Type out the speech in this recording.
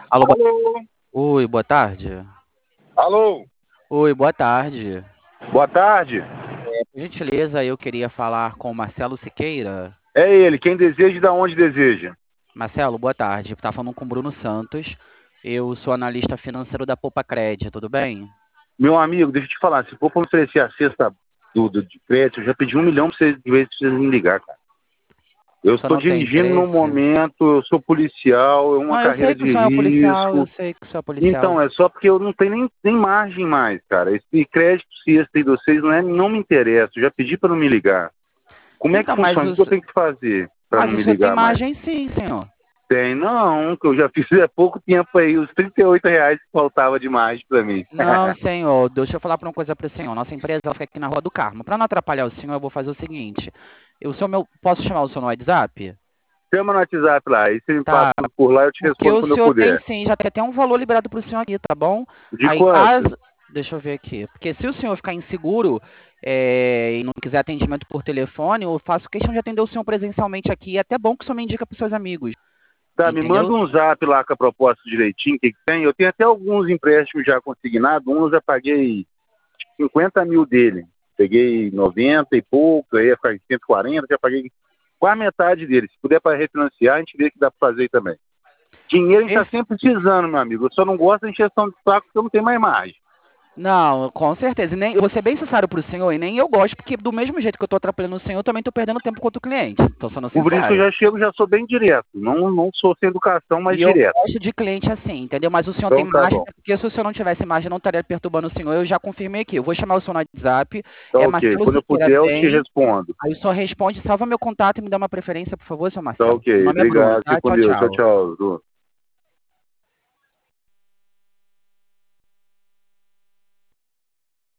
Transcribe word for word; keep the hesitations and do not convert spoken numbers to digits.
Alô, boa... Alô? Oi, boa tarde. Alô? Oi, boa tarde. Boa tarde. Por gentileza, eu queria falar com o Marcelo Siqueira. É ele, quem deseja e da onde deseja. Marcelo, boa tarde. Tá falando com o Bruno Santos. Eu sou analista financeiro da Poupa Cred, tudo bem? Meu amigo, deixa eu te falar, se for para oferecer a cesta do, do, de crédito, eu já pedi um milhão para vocês, de vezes pra vocês me ligar, cara. Eu Só estou não tem dirigindo no interesse? momento, eu sou policial, é uma Não, eu carreira sei que o de senhor é policial, eu risco. sei que o senhor é policial. Então, é só porque eu não tenho nem, nem margem mais, cara. Esse crédito cesta de vocês não, é, não me interessa, eu já pedi para não me ligar. Como é que Então, mas, funciona? O que eu os... tenho que fazer para mas não o me senhor tem ligar mais? margem sim, senhor. Tem, não, que eu já fiz há pouco tempo aí, os trinta e oito reais que faltava de margem para mim. Não, senhor, deixa eu falar para uma coisa para o senhor. Nossa empresa ela fica aqui na Rua do Carmo. Para não atrapalhar o senhor, eu vou fazer o seguinte. Eu sou meu... Posso chamar o senhor no WhatsApp? Chama no WhatsApp lá, e você me passa Tá, por lá, eu te porque respondo o quando eu senhor tem puder. sim, já tem até um valor liberado para o senhor aqui, tá bom? De Aí quanto? caso. Deixa eu ver aqui. Porque se o senhor ficar inseguro é, e não quiser atendimento por telefone, eu faço questão de atender o senhor presencialmente aqui. É até bom que o senhor me indica para os seus amigos. Tá, me manda Entendeu? um zap lá com a proposta direitinho, o que, que tem. Eu tenho até alguns empréstimos já consignados, uns eu já paguei cinquenta mil dele. Peguei noventa e pouco, aí ia ficar cento e quarenta, já paguei quase metade dele. Se puder para refinanciar, a gente vê que dá para fazer aí também. Dinheiro a gente está Perfe- sempre precisando, meu amigo. Eu só não gosto da encheção de saco porque eu não tenho mais margem. Não, com certeza. E nem, eu vou ser bem sincero pro senhor, e nem eu gosto, porque do mesmo jeito que eu tô atrapalhando o senhor, eu também tô perdendo tempo com outro cliente. Tô sendo Por isso que eu sincero. já chego, já sou bem direto. Não, não sou sem educação, mas E eu direto. gosto de cliente assim, entendeu? Mas o senhor tem Então tá margem, bom. porque se o senhor não tivesse margem, eu não estaria perturbando o senhor. Eu já confirmei aqui. Eu vou chamar o senhor no WhatsApp. Tá É ok. Marcelo Quando eu Siqueira puder, eu te Bem. respondo. Aí o senhor responde, salva meu contato e me dá uma preferência, por favor, seu Tá Marcelo. Meu ok. nome é Bruno, Obrigado. tá? Fique com Tchau, Deus. Tchau, tchau. tchau.